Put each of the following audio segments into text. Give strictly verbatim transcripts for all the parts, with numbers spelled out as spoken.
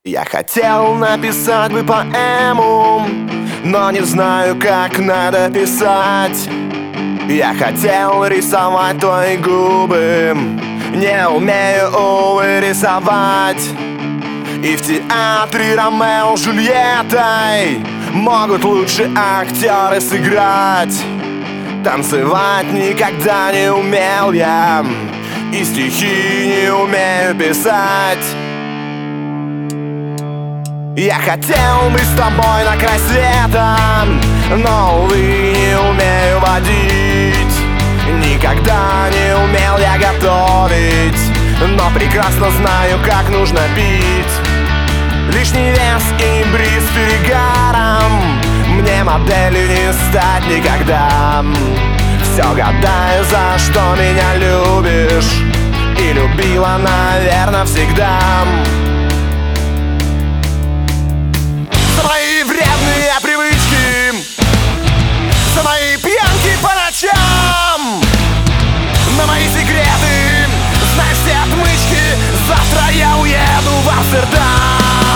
Я хотел написать бы поэму, но не знаю, как надо писать. Я хотел рисовать твои губы, не умею, увы, рисовать. И в театре Ромео с Джульеттой могут лучше актеры сыграть. Танцевать никогда не умел я, и стихи не умею писать. Я хотел бы с тобой на край света, но, увы, не умею водить. Никогда не умел я готовить, но прекрасно знаю, как нужно пить. Лишний вес и бриз перегаром, мне моделью не стать никогда. Все гадаю, за что меня любишь, и любила, наверное, всегда. За мои вредные привычки, за мои пьянки по ночам, на мои секреты, знаешь, все отмычки. Завтра я уеду в Амстердам.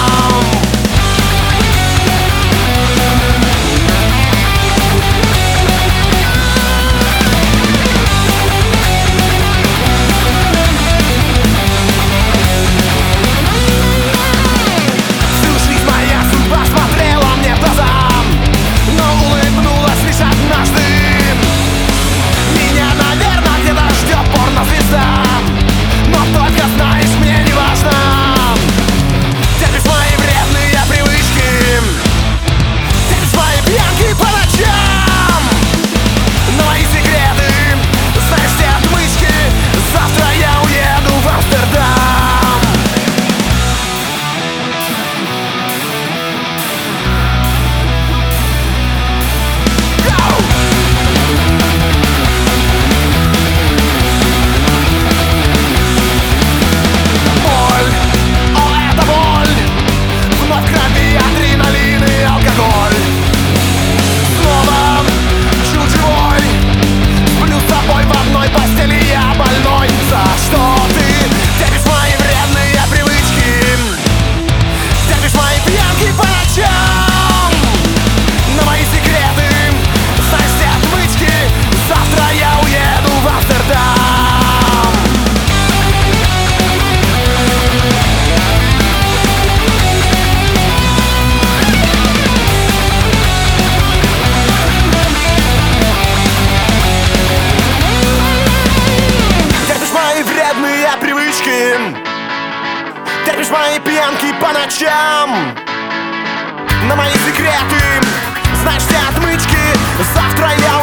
Терпишь мои пьянки по ночам, на мои секреты, знаешь, все отмычки. Завтра я